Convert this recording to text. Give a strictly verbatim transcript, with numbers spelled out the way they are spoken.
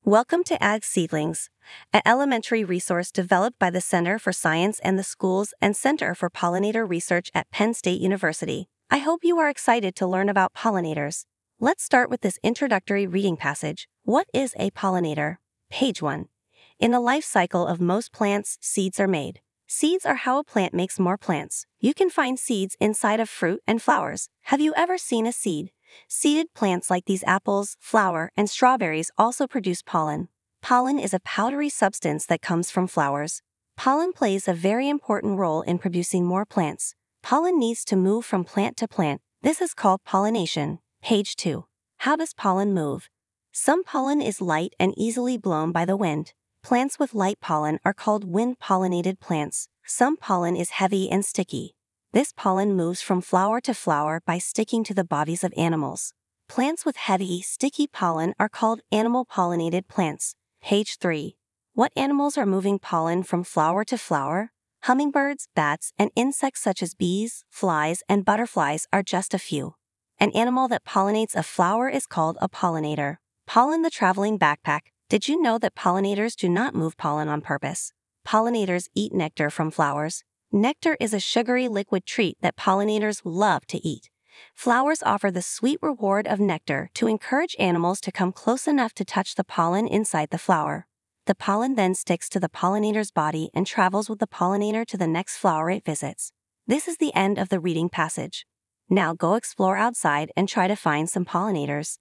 Welcome to Ag Seedlings, an elementary resource developed by the Center for Science and the Schools and Center for Pollinator Research at Penn State University. I hope you are excited to learn about pollinators. Let's start with this introductory reading passage. What is a pollinator? Page one. In the life cycle of most plants, seeds are made. Seeds are how a plant makes more plants. You can find seeds inside of fruit and flowers. Have you ever seen a seed? Seeded plants like these apples, flower, and strawberries also produce pollen. Pollen is a powdery substance that comes from flowers. Pollen plays a very important role in producing more plants. Pollen needs to move from plant to plant. This is called pollination. Page two. How does pollen move? Some pollen is light and easily blown by the wind. Plants with light pollen are called wind-pollinated plants. Some pollen is heavy and sticky. This pollen moves from flower to flower by sticking to the bodies of animals. Plants with heavy, sticky pollen are called animal-pollinated plants. Page three. What animals are moving pollen from flower to flower? Hummingbirds, bats, and insects such as bees, flies, and butterflies are just a few. An animal that pollinates a flower is called a pollinator. Pollen the traveling backpack. Did you know that pollinators do not move pollen on purpose? Pollinators eat nectar from flowers. Nectar is a sugary liquid treat that pollinators love to eat. Flowers offer the sweet reward of nectar to encourage animals to come close enough to touch the pollen inside the flower. The pollen then sticks to the pollinator's body and travels with the pollinator to the next flower it visits. This is the end of the reading passage. Now go explore outside and try to find some pollinators.